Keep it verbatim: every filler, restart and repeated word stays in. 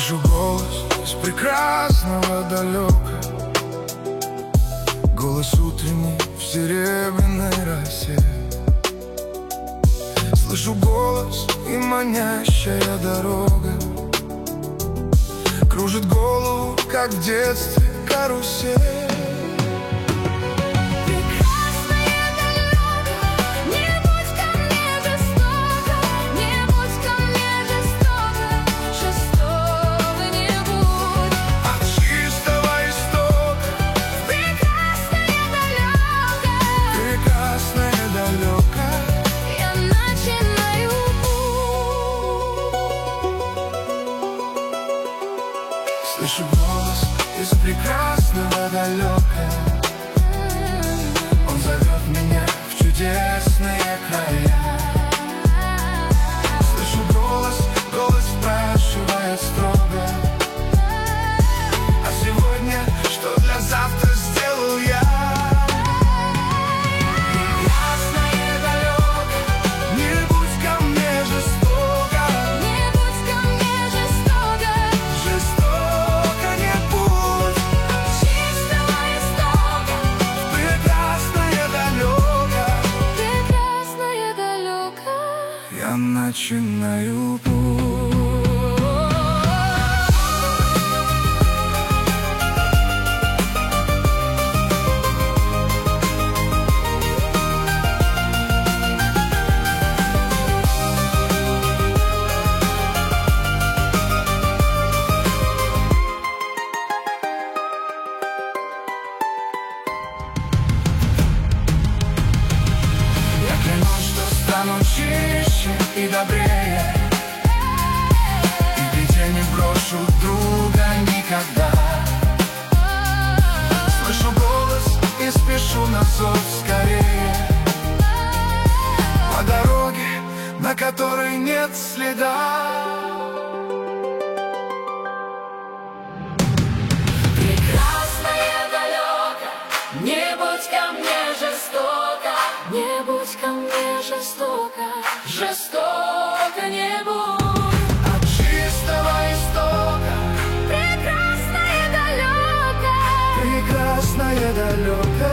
Слышу голос из прекрасного далека, голос утренний в серебряной росе. Слышу голос и манящая дорога кружит голову, как в детстве карусель. Слышу голос из прекрасного далека, он зовет меня в чудесные края. Слышу голос, голос спрашивает строго: а сегодня что для завтра сделал я? Я начинаю путь. Я клянусь, что стану чище и добрее, и в беде не брошу друга никогда. Слышу голос и спешу на зов скорее, по дороге, на которой нет следа. Прекрасное далеко, не будь ко мне жестоко, не будь ко мне жестоко, жестоко не будь. От чистого истока прекрасное далеко, прекрасное далеко.